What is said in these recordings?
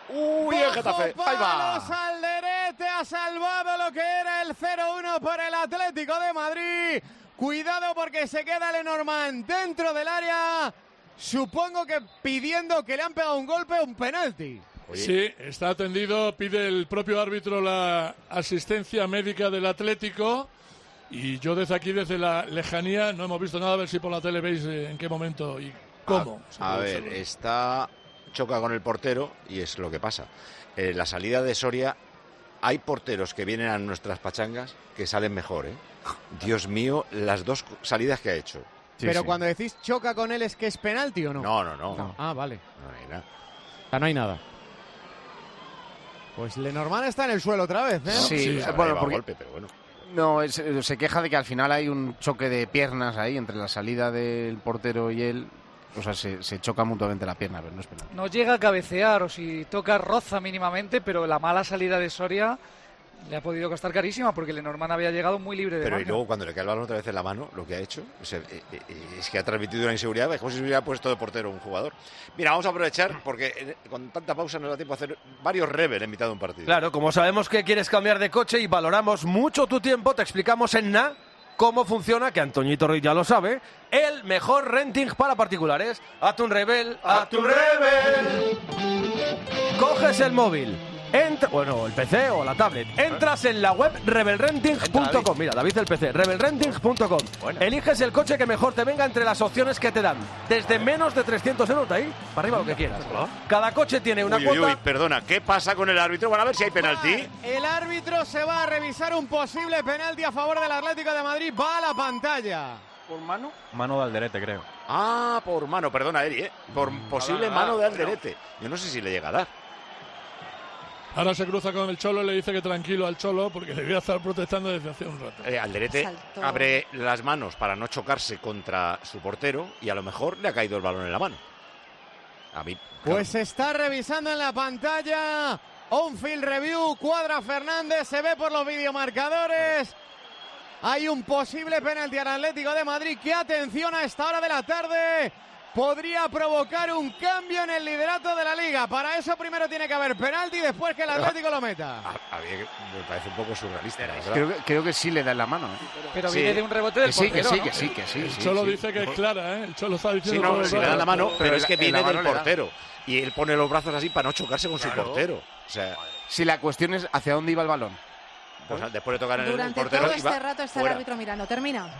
Uy, el Getafe. Ahí va. Alderete ha salvado lo que era el 0-1 por el Atlético de Madrid. Cuidado porque se queda Lenormand dentro del área. Supongo que pidiendo que le han pegado un golpe o un penalti. Oye. Sí, está atendido, pide el propio árbitro la asistencia médica del Atlético y yo desde aquí, desde la lejanía, no hemos visto nada, a ver si por la tele veis en qué momento y cómo. A ver, choca con el portero y es lo que pasa. La salida de Soria, hay porteros que vienen a nuestras pachangas que salen mejor, ¿eh? Dios mío, las dos salidas que ha hecho. Sí, pero cuando decís choca con él, ¿es que es penalti o no? No. Ah, vale. No hay nada. No hay nada. Pues Lenormand está en el suelo otra vez, ¿eh? Sí, bueno, porque... golpe, pero bueno. No, se queja de que al final hay un choque de piernas ahí entre la salida del portero y él. O sea, se choca mutuamente la pierna, pero no es penal. No llega a cabecear o si toca roza mínimamente, pero la mala salida de Soria le ha podido costar carísima porque Lenormand había llegado muy libre de Pero marca. y luego cuando le cae el balón otra vez en la mano, lo que ha hecho, o sea, es que ha transmitido una inseguridad, es como si se hubiera puesto de portero un jugador. Mira, vamos a aprovechar porque con tanta pausa nos da tiempo a hacer varios rever en mitad de un partido. Claro, como sabemos que quieres cambiar de coche y valoramos mucho tu tiempo, te explicamos en cómo funciona, que Antoñito Ruiz ya lo sabe, el mejor renting para particulares. ¡Hazte un Rebel! ¡Hazte un Rebel! Coges el móvil, el PC o la tablet, entras en la web rebelrenting.com. Mira, David el PC, rebelrenting.com. Bueno. Eliges el coche que mejor te venga entre las opciones que te dan. Desde menos de 300 euros de ahí, para arriba lo que quieras. Cada coche tiene una cuota... Uy, perdona, ¿qué pasa con el árbitro? Van a ver si hay penalti. El árbitro se va a revisar un posible penalti a favor del Atlético de Madrid. Va a la pantalla. ¿Por mano? Mano de Alderete, creo. Ah, por mano, perdona, Eri, Por posible mano de Alderete. Yo no sé si le llega a dar. Ahora se cruza con el Cholo y le dice que tranquilo al Cholo porque debía estar protestando desde hace un rato. Alderete abre las manos para no chocarse contra su portero y a lo mejor le ha caído el balón en la mano. A mí, claro. Pues se está revisando en la pantalla. On-field review, Cuadra Fernández, se ve por los videomarcadores. Hay un posible penalti al Atlético de Madrid que, atención, a esta hora de la tarde podría provocar un cambio en el liderato de la Liga. Para eso primero tiene que haber penalti y después que el Atlético lo meta. Me parece un poco surrealista, la verdad. Creo que sí le da en la mano. Pero viene de un rebote del portero, que sí. El Cholo dice que es clara, ¿eh? El Cholo está diciendo... Sí, le da en la mano, pero es que viene del portero. Y él pone los brazos así para no chocarse con su portero. O sea, si la cuestión es hacia dónde iba el balón. Pues después de tocar en el portero... Durante todo este rato está el árbitro mirando. Termina.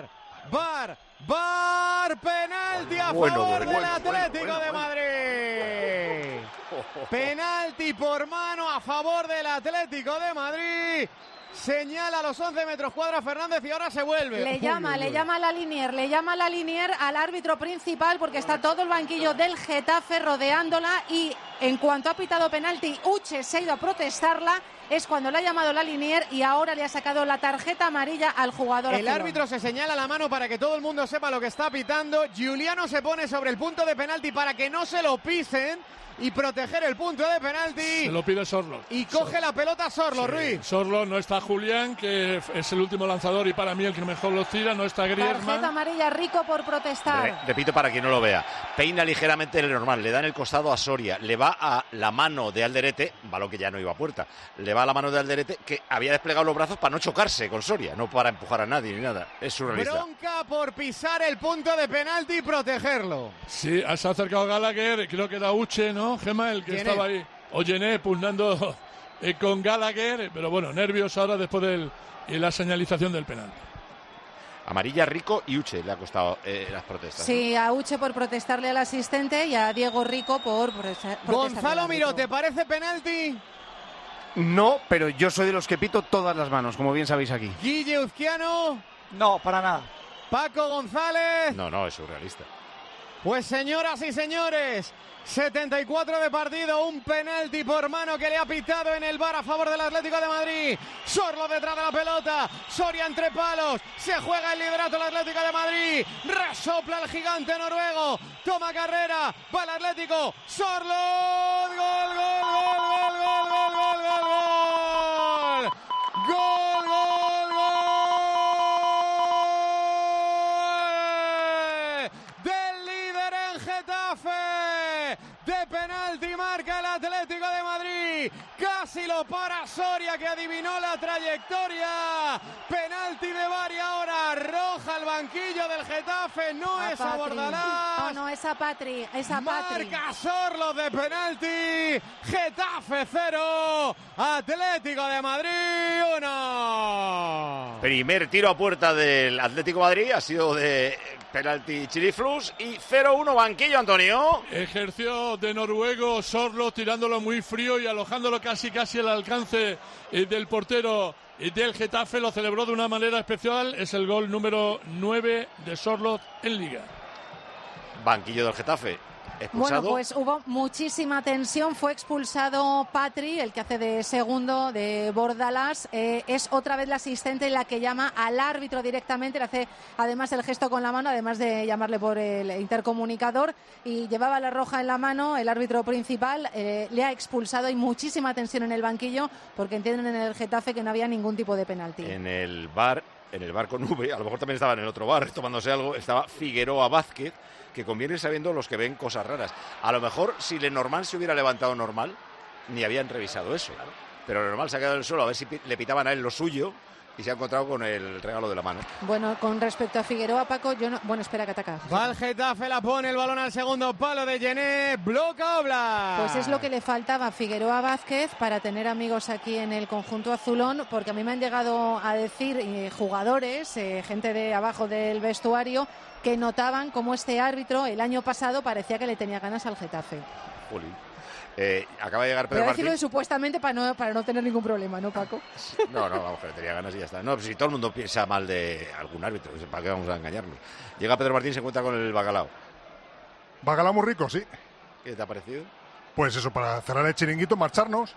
¡VAR! ¡Penalti a favor del Atlético de Madrid! Penalti por mano a favor del Atlético de Madrid. Señala a los 11 metros Cuadra Fernández y ahora se vuelve. Le llama a la Linier al árbitro principal porque está todo el banquillo del Getafe rodeándola y en cuanto ha pitado penalti, Uche se ha ido a protestarla. Es cuando le ha llamado la Linier y ahora le ha sacado la tarjeta amarilla al jugador. El árbitro se señala la mano para que todo el mundo sepa lo que está pitando. Giuliano se pone sobre el punto de penalti para que no se lo pisen y proteger el punto de penalti. Se lo pide Sorlo. Y coge la pelota Sorlo, sí. Ruiz. Sorlo, no está Julián, que es el último lanzador y para mí el que mejor los tira, no está Griezmann. Tarjeta amarilla, Rico, por protestar. Repito para quien no lo vea. Peina ligeramente el normal, le da en el costado a Soria, le va a la mano de Alderete, balón que ya no iba a puerta, le va a la mano de Alderete que había desplegado los brazos para no chocarse con Soria, no para empujar a nadie ni nada. Es surrealista. Bronca por pisar el punto de penalti y protegerlo. Sí, se ha acercado Gallagher, creo que era Uche, ¿no, Gemma? El que estaba ahí. Oyené pugnando con Gallagher, pero bueno, nervios ahora después de la señalización del penal. Amarilla, Rico y Uche le ha costado las protestas. Sí, a Uche por protestarle al asistente y a Diego Rico por protestarle. Gonzalo Miró, ¿te parece penalti? No, pero yo soy de los que pito todas las manos, como bien sabéis aquí. Guille Uzquiano. No, para nada. Paco González. No, es surrealista. Pues señoras y señores, 74 de partido, un penalti por mano que le ha pitado en el VAR a favor del Atlético de Madrid. Sorlo detrás de la pelota, Soria entre palos, se juega el liderato el Atlético de Madrid, resopla el gigante noruego, toma carrera, va el Atlético, Sorlo, gol, gol, gol, gol, gol, gol, gol, gol, gol, gol, gol, gol, del líder en Getafe. De penalti marca el Atlético de Madrid. Casi lo para Soria, que adivinó la trayectoria. Penalti de VAR y ahora roja al banquillo del Getafe. No es a Bordalás. No, es a Patri. Marca Sorloz de penalti. Getafe 0. Atlético de Madrid 1. Primer tiro a puerta del Atlético de Madrid ha sido de penalti Chiriflus y 0-1 banquillo, Antonio. Ejerció de noruego Sorloz, tirándolo muy frío y alojándolo casi al alcance del portero del Getafe. Lo celebró de una manera especial. Es el gol número 9 de Sorloz en Liga. Banquillo del Getafe. Expulsado. Bueno, pues hubo muchísima tensión. Fue expulsado Patri, el que hace de segundo de Bordalás. Es otra vez la asistente la que llama al árbitro directamente. Le hace además el gesto con la mano, además de llamarle por el intercomunicador. Y llevaba la roja en la mano. El árbitro principal le ha expulsado. Hay muchísima tensión en el banquillo porque entienden en el Getafe que no había ningún tipo de penalti. En el bar con V, a lo mejor también estaba en el otro bar tomándose algo, estaba Figueroa Vázquez, que conviene sabiendo los que ven cosas raras. A lo mejor si Lenormand se hubiera levantado normal, ni habían revisado eso. Pero Lenormand se ha quedado en el suelo a ver si le pitaban a él lo suyo y se ha encontrado con el regalo de la mano. Bueno, con respecto a Figueroa, Paco, yo no... Bueno, espera que ataca. Va el Getafe, la pone el balón al segundo palo de Gené, bloca Oblak. Pues es lo que le faltaba a Figueroa Vázquez para tener amigos aquí en el conjunto azulón, porque a mí me han llegado a decir jugadores, gente de abajo del vestuario, que notaban cómo este árbitro el año pasado parecía que le tenía ganas al Getafe. Juli. Acaba de llegar Pedro Voy a Martín. decirlo supuestamente para no tener ningún problema, ¿no, Paco? No, vamos, que le tenía ganas y ya está. No, pues si todo el mundo piensa mal de algún árbitro, ¿para qué vamos a engañarnos? Llega Pedro Martín y se encuentra con el bacalao. Bacalao muy rico, sí. ¿Qué te ha parecido? Pues eso, para cerrar el chiringuito, marcharnos.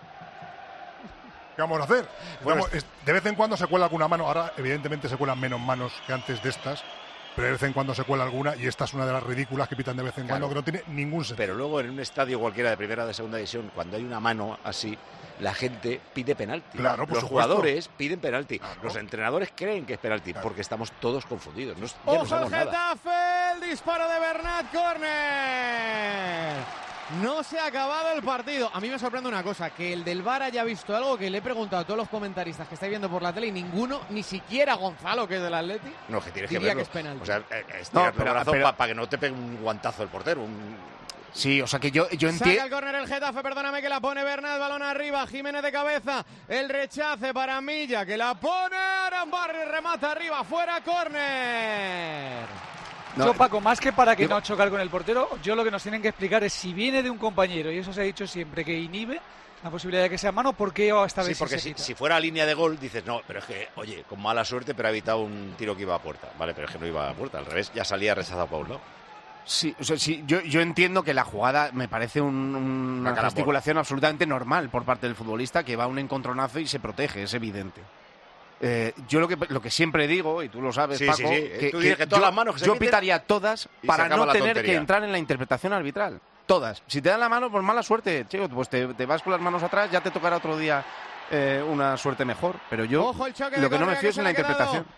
¿Qué vamos a hacer? Bueno, de vez en cuando se cuela alguna mano. Ahora, evidentemente, se cuelan menos manos que antes de estas. Pero de vez en cuando se cuela alguna y esta es una de las ridículas que pitan de vez en cuando, que no tiene ningún sentido. Pero luego en un estadio cualquiera de primera o de segunda división, cuando hay una mano así, la gente pide penalti. Claro, por los supuesto. Jugadores piden penalti. Claro. Los entrenadores creen que es penalti porque estamos todos confundidos. Ya no ¡Ojo al sabemos nada. Getafe! El disparo de Bernat, córner. No se ha acabado el partido. A mí me sorprende una cosa, que el del VAR haya visto algo que le he preguntado a todos los comentaristas que estáis viendo por la tele y ninguno, ni siquiera Gonzalo, que es del Atleti, No, que tienes que diría verlo. que es penalti. O sea, estirar No, el brazo pero- para que no te pegue un guantazo el portero. Sí, o sea que yo Saca entiendo. el córner el Getafe, perdóname, que la pone Bernat, balón arriba, Jiménez de cabeza, el rechace para Milla, que la pone Arambarri, remata arriba, fuera, córner. Yo, Paco, más que para que Digo- no chocar con el portero, yo lo que nos tienen que explicar es si viene de un compañero, y eso se ha dicho siempre, que inhibe la posibilidad de que sea mano, ¿por qué esta Sí, vez porque se quita? si fuera a línea de gol, dices, no, pero es que, oye, con mala suerte, pero ha evitado un tiro que iba a puerta. Vale, pero es que no iba a puerta, al revés, ya salía rechazado para un lado. Sí, o sea, sí, yo entiendo que la jugada me parece una Bacala gesticulación absolutamente normal por parte del futbolista, que va a un encontronazo y se protege, es evidente. Yo lo que siempre digo, y tú lo sabes, Sí, Paco, sí, sí. Tú dices que todas las manos que se yo quiten pitaría todas y se para acaba no la tener tontería. que entrar en la interpretación arbitral. Todas. Si te dan la mano, pues mala suerte, chico, pues te vas con las manos atrás, ya te tocará otro día una suerte mejor. Pero yo Ojo el choque de lo que no me Correa, fío que es se en le la ha quedado interpretación.